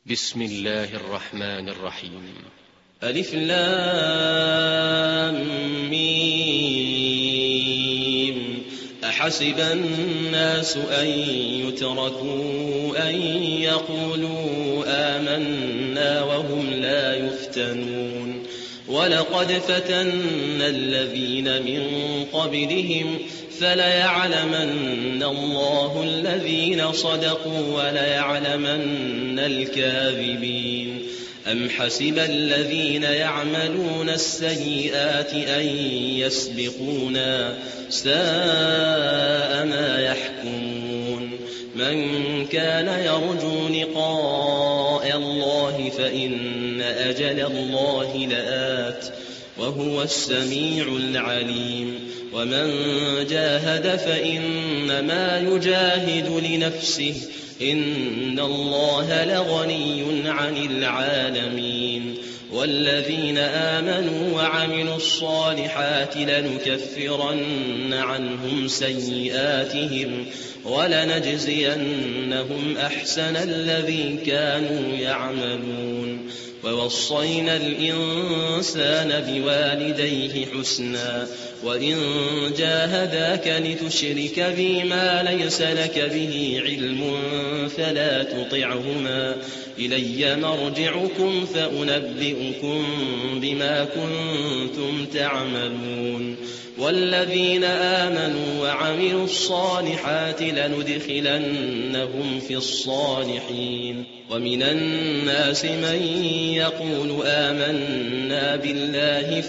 بسم الله الرحمن الرحيم. ألف لام ميم. أحسب الناس أن يتركوا أن يقولوا آمنا وهم لا يفتنون ولقد فتنا الذين من قبلهم فليعلمن الله الذين صدقوا وليعلمن الكاذبين. أم حسب الذين يعملون السيئات أن يسبقونا ساء ما يحكمون. من كان يرجو لقاء الله فإن أجل الله لآت وهو السميع العليم. ومن جاهد فإنما يجاهد لنفسه إن الله لغني عن العالمين. والذين آمنوا وعملوا الصالحات لنكفرن عنهم سيئاتهم ولنجزينهم أحسن الذي كانوا يعملون. ووصينا الإنسان بوالديه حسنا وإن جاهداك لتشرك بي ما ليس لك به علم فلا تطعهما إلي مرجعكم فأنبئكم بما كنتم تعملون. والذين آمنوا وعملوا الصالحات لندخلنهم في الصالحين. ومن الناس من يقول آمنا بالله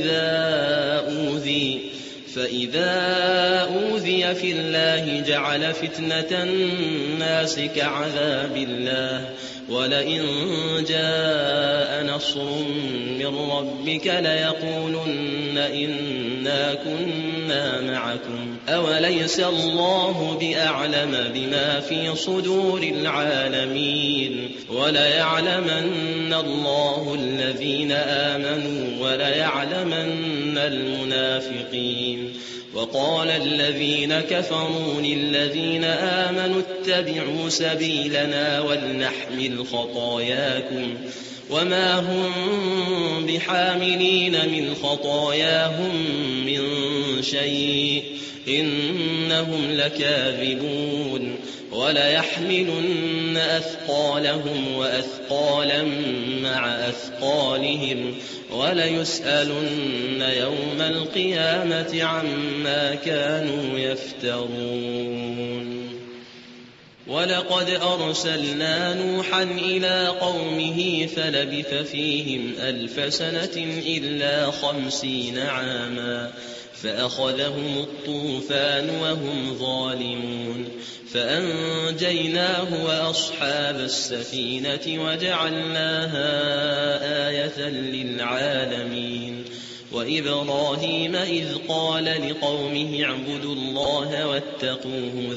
فإذا أوذي في الله جعل فتنة الناس كعذاب الله ولئن جاء نصر من ربك ليقولن إنا كنا معكم أوليس الله بأعلم بما في صدور العالمين. وليعلمن الله الذين آمنوا وليعلمن المنافقين. وقال الذين كفروا للذين آمنوا اتبعوا سبيلنا ولنحمل خطاياكم وما هم بحاملين من خطاياهم من شيء إنهم لكاذبون. وليحملن أثقالهم وأثقالا مع أثقالهم وليسألن يوم القيامة عما كانوا يفترون. ولقد أرسلنا نوحا إلى قومه فلبث فيهم 1000 سنة إلا 50 عاما فأخذهم الطوفان وهم ظالمون فأنجيناه وأصحاب السفينة وجعلناها آية للعالمين. وإبراهيم إذ قال لقومه اعبدوا الله واتقوه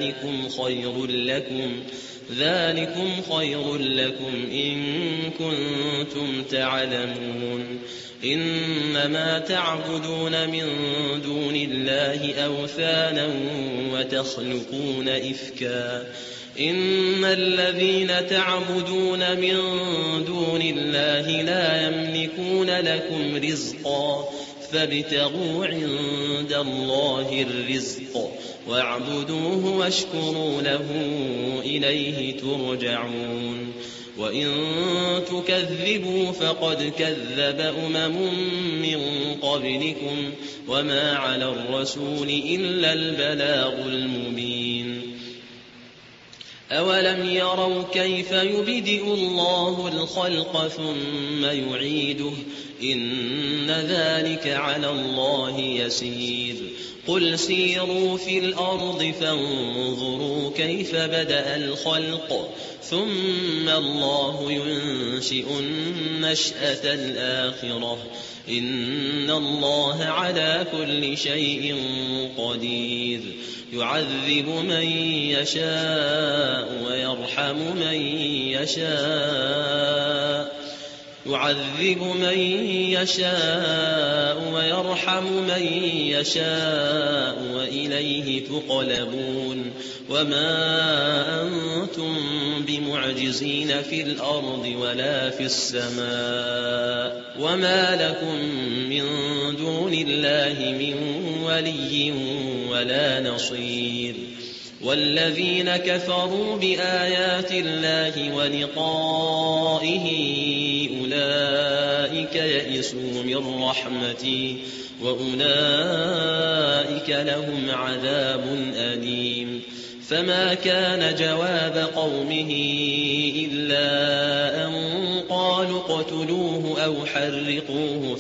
ذلكم خير لكم إن كنتم تعلمون. إنما تعبدون من دون الله أوثانا وتخلقون إفكا إن الذين تعبدون من دون الله لا يملكون لكم رزقا فابتغوا عند الله الرزق واعبدوه واشكروا له إليه ترجعون. وإن تكذبوا فقد كذب من قبلكم وما على الرسول إلا البلاغ المبين. أولم يروا كيف يبدئ الله الخلق ثم يعيده إن ذلك على الله يسير. قل سيروا في الأرض فانظروا كيف بدأ الخلق ثم الله ينشئ النشأة الآخرة إن الله على كل شيء قدير. يعذب من يشاء ويرحم من يشاء يعذب من يشاء ويرحم من يشاء وإليه تقلبون وما أنتم بمعجزين في الأرض ولا في السماء وما لكم من دون الله من ولي ولا نصير والذين كفروا بآيات الله ولقائه أولئك يئسوا من رحمتي وأولئك لهم عذاب أليم فما كان جواب قومه إلا أن قالوا اقتلوه أو حرقوه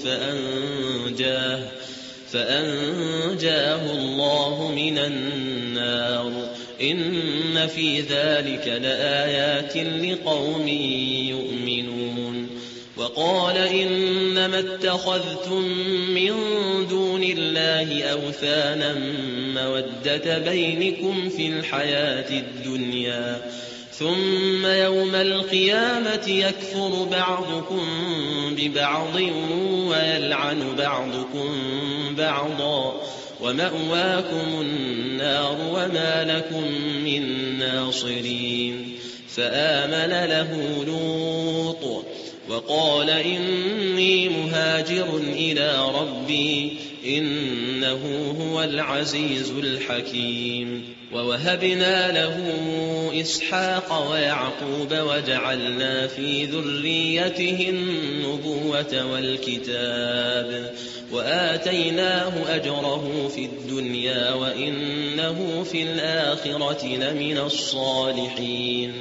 فأنجاه الله من النار إن في ذلك لآيات لقوم يؤمنون وقال إنما اتخذتم من دون الله أوثانا مودة بينكم في الحياة الدنيا ثم يوم القيامة يكفر بعضكم ببعض ويلعن بعضكم بعضا ومأواكم النار وما لكم من ناصرين فآمن له لوط وقال إني مهاجر إلى ربي إنه هو العزيز الحكيم ووهبنا له إسحاق ويعقوب وجعلنا في ذريته النبوة والكتاب وآتيناه أجره في الدنيا وإنه في الآخرة لمن الصالحين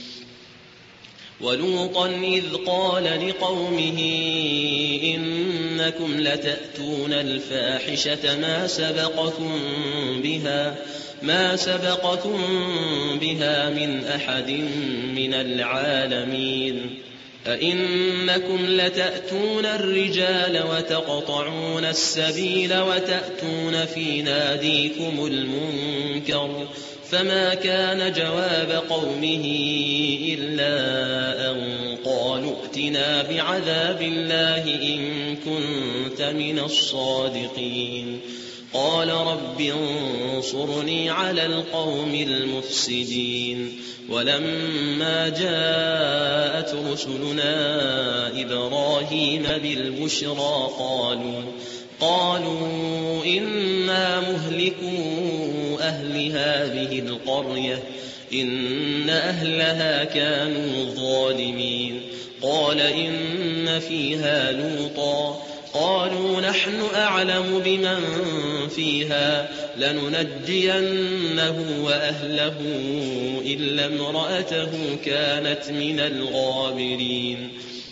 ولوطا إذ قال لقومه إنكم لتأتون الفاحشة ما سبقكم بها من أحد من العالمين أئنكم لتأتون الرجال وتقطعون السبيل وتأتون في ناديكم المنكر فما كان جواب قومه إلا أن قالوا ائتنا بعذاب الله إن كنت من الصادقين قال رب انصرني على القوم المفسدين ولما جاءت رسلنا إبراهيم بالبشرى قالوا إنا مهلكو أهل هذه القرية إن أهلها كانوا ظالمين قال إن فيها لوطا قالوا نحن أعلم بمن فيها لننجينه وأهله إلا امرأته كانت من الغابرين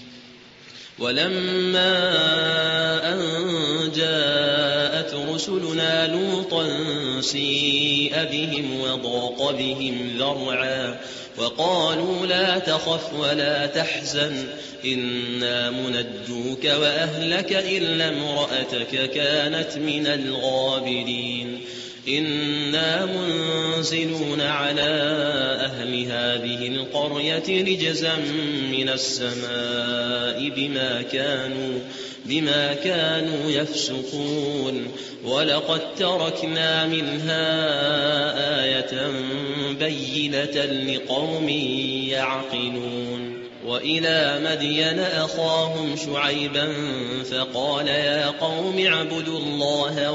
ولما أن جاءت رسلنا لوطا سيء بهم وضاق بهم ذرعا وقالوا لا تخف ولا تحزن إنا منجوك وأهلك إلا امرأتك كانت من الغابرين إنا منزلون على أهل هذه القرية رجزا من السماء بما كانوا يفسقون ولقد تركنا منها آية بينة لقوم يعقلون وإلى مدين أخاهم شعيبا فقال يا قوم اعبدوا الله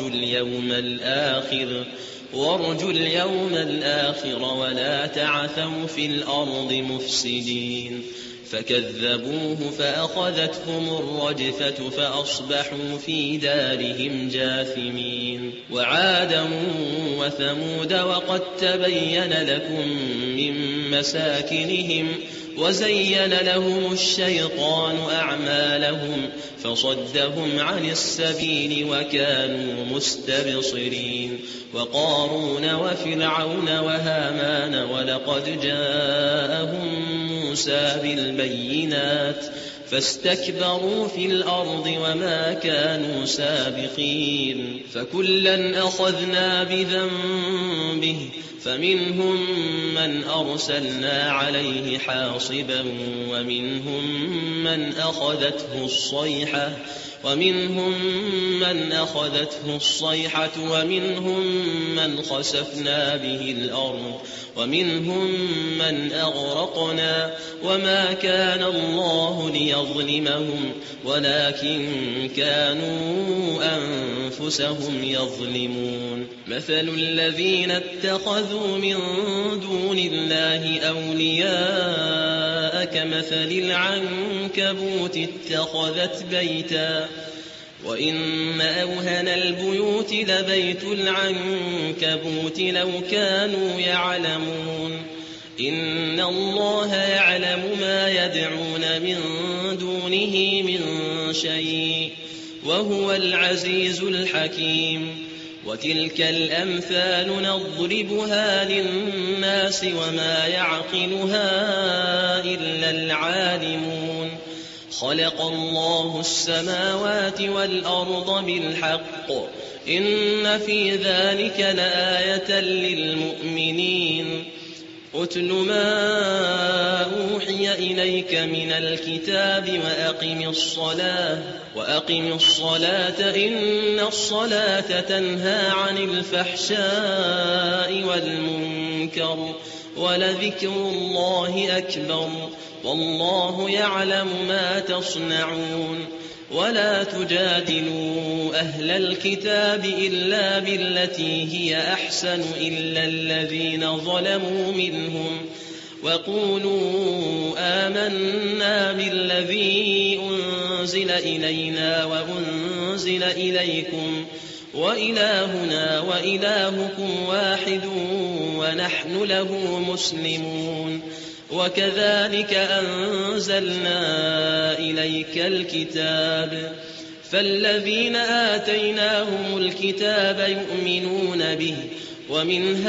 وارجوا اليوم الآخر ولا تعثوا في الأرض مفسدين فكذبوه فأخذتهم الرجفة فأصبحوا في دارهم جاثمين وعادا وثمود وقد تبين لكم من مساكنهم وزين لهم الشيطان أعمالهم فصدهم عن السبيل وكانوا مستبصرين وقارون وفرعون وهامان ولقد جاءهم موسى بالبينات فاستكبروا في الأرض وما كانوا سابقين فكلا أخذنا بذنبه فمنهم من أرسلنا عليه حاصبا ومنهم من أخذته الصيحة ومنهم من خسفنا به الأرض ومنهم من أغرقنا وما كان الله ليظلمهم ولكن كانوا أنفسهم يظلمون مثل الذين اتخذوا من دون الله أولياء كمثل العنكبوت اتخذت بيتا وإن أوهن البيوت لبيت العنكبوت لو كانوا يعلمون إن الله يعلم ما يدعون من دونه من شيء وهو العزيز الحكيم وتلك الأمثال نضربها للناس وما يعقلها إلا العالمون خلق الله السماوات والأرض بالحق إن في ذلك لآية للمؤمنين أتل ما أوحي إليك من الكتاب وأقم الصلاة إن الصلاة تنهى عن الفحشاء والمنكر ولذكر الله أكبر والله يعلم ما تصنعون ولا تجادلوا أهل الكتاب إلا بالتي هي أحسن إلا الذين ظلموا منهم وقولوا آمنا بالذي أنزل إلينا وأنزل إليكم وإلهنا وإلهكم واحد ونحن له مسلمون وكذلك أنزلنا إليك الكتاب فالذين آتيناهم الكتاب يؤمنون به ومن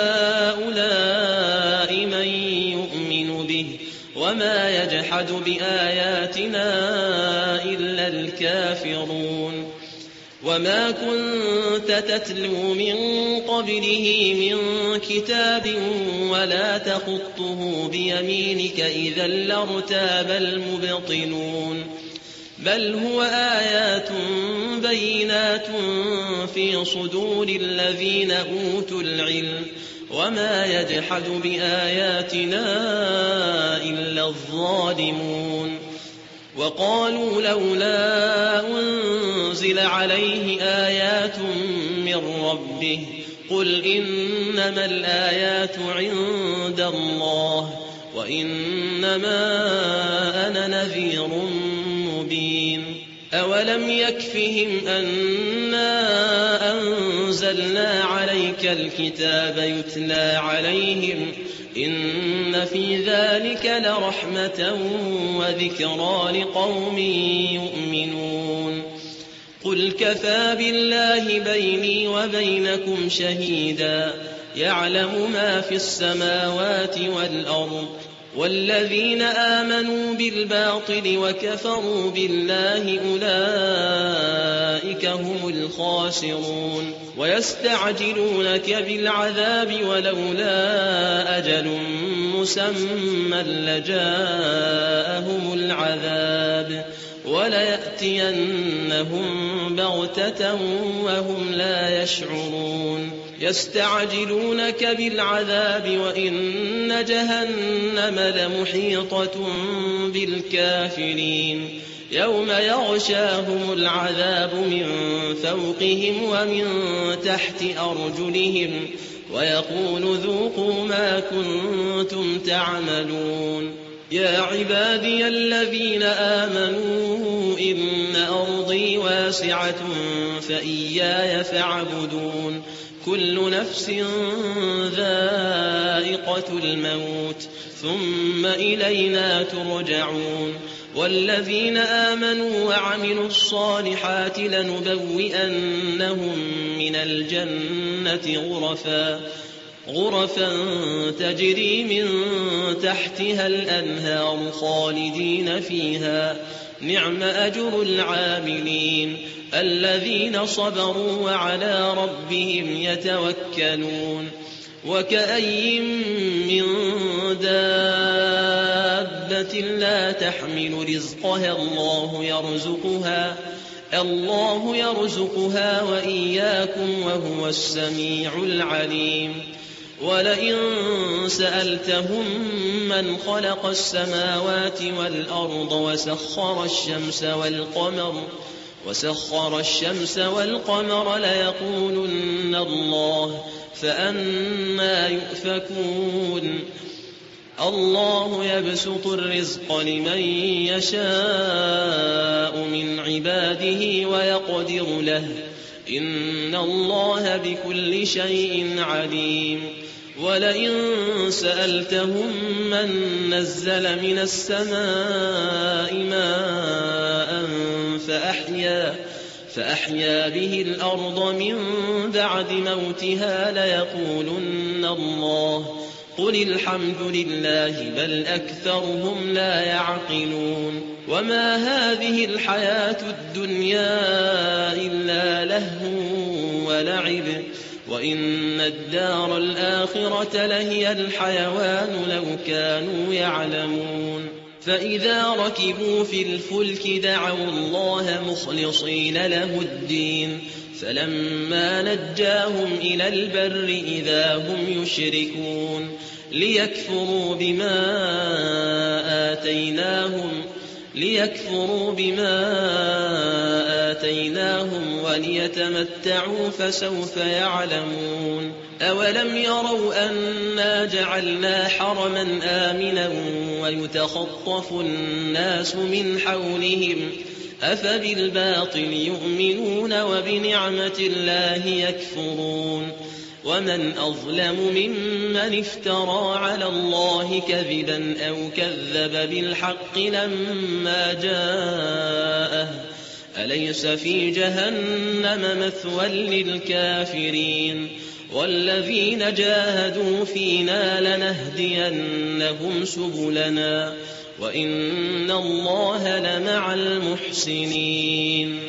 هؤلاء من يؤمن به وما يجحد بآياتنا إلا الكافرون وما كنت تتلو من قبله من كتاب ولا تخطه بيمينك إذا لارتاب المبطلون بل هو آيات بينات في صدور الذين أوتوا العلم وما يجحد بآياتنا إلا الظالمون وقالوا لولا أنزل عليه آيات من ربه قل إنما الآيات عند الله وإنما أنا نذير مبين أولم يكفهم أنا أنزلنا عليك الكتاب يتلى عليهم إن في ذلك لرحمة وذكرى لقوم يؤمنون قل كفى بالله بيني وبينكم شهيدا يعلم ما في السماوات والأرض والذين آمنوا بالباطل وكفروا بالله أولئك هم الخاسرون ويستعجلونك بالعذاب ولولا أجل مسمى لجاءهم العذاب وليأتينهم بغتة وهم لا يشعرون يستعجلونك بالعذاب وإن جهنم لمحيطة بالكافرين يوم يغشاهم العذاب من فوقهم ومن تحت أرجلهم ويقول ذوقوا ما كنتم تعملون يا عبادي الذين آمنوا إن أرضي واسعة فإياي فاعبدون كل نفس ذائقة الموت ثم إلينا ترجعون والذين آمنوا وعملوا الصالحات لنبوئنهم من الجنة غرفا غرفا تجري من تحتها الأنهار خالدين فيها نعم أجر العاملين الذين صبروا وعلى ربهم يتوكلون وكأي من دابة لا تحمل رزقها الله يرزقها وإياكم وهو السميع العليم ولئن سألتهم من خلق السماوات والأرض وسخر الشمس والقمر ليقولن الله فأنى يؤفكون الله يبسط الرزق لمن يشاء من عباده ويقدر له إن الله بكل شيء عليم ولئن سألتهم من نزل من السماء ماء فأحيا به الأرض من بعد موتها ليقولن الله قل الحمد لله بل أكثرهم لا يعقلون وما هذه الحياة الدنيا إلا لهو ولعب وإن الدار الآخرة لهي الحيوان لو كانوا يعلمون فإذا ركبوا في الفلك دعوا الله مخلصين له الدين فلما نجاهم إلى البر إذا هم يشركون ليكفروا بما آتيناهم وليتمتعوا فسوف يعلمون أولم يروا أنا جعلنا حرما آمنا ويتخطف الناس من حولهم أفبالباطل يؤمنون وبنعمة الله يكفرون ومن أظلم ممن افترى على الله كذبا أو كذب بالحق لما جاءه أليس في جهنم مثوى للكافرين والذين جاهدوا فينا لنهدينهم سبلنا وإن الله لمع المحسنين